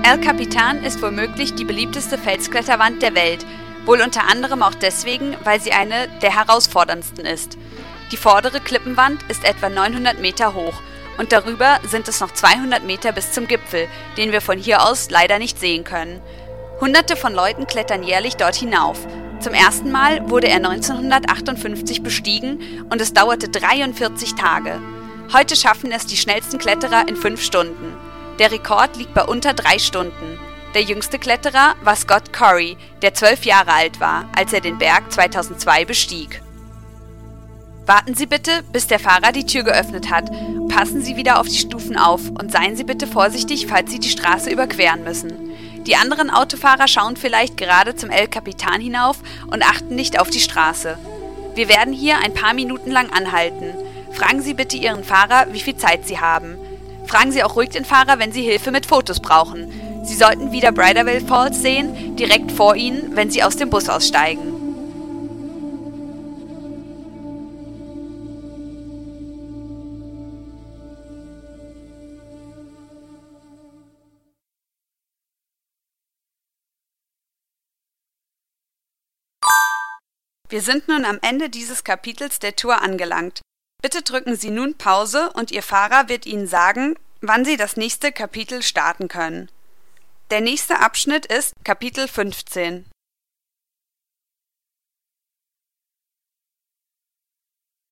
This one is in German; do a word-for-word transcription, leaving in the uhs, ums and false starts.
El Capitan ist womöglich die beliebteste Felskletterwand der Welt, wohl unter anderem auch deswegen, weil sie eine der herausforderndsten ist. Die vordere Klippenwand ist etwa neunhundert Meter hoch und darüber sind es noch zweihundert Meter bis zum Gipfel, den wir von hier aus leider nicht sehen können. Hunderte von Leuten klettern jährlich dort hinauf. Zum ersten Mal wurde er neunzehnhundertachtundfünfzig bestiegen und es dauerte dreiundvierzig Tage. Heute schaffen es die schnellsten Kletterer in fünf Stunden. Der Rekord liegt bei unter drei Stunden. Der jüngste Kletterer war Scott Corey, der zwölf Jahre alt war, als er den Berg zweitausendzwei bestieg. Warten Sie bitte, bis der Fahrer die Tür geöffnet hat. Passen Sie wieder auf die Stufen auf und seien Sie bitte vorsichtig, falls Sie die Straße überqueren müssen. Die anderen Autofahrer schauen vielleicht gerade zum El Capitan hinauf und achten nicht auf die Straße. Wir werden hier ein paar Minuten lang anhalten. Fragen Sie bitte Ihren Fahrer, wie viel Zeit Sie haben. Fragen Sie auch ruhig den Fahrer, wenn Sie Hilfe mit Fotos brauchen. Sie sollten wieder Bridalveil Falls sehen, direkt vor Ihnen, wenn Sie aus dem Bus aussteigen. Wir sind nun am Ende dieses Kapitels der Tour angelangt. Bitte drücken Sie nun Pause und Ihr Fahrer wird Ihnen sagen, wann Sie das nächste Kapitel starten können. Der nächste Abschnitt ist Kapitel fünfzehn.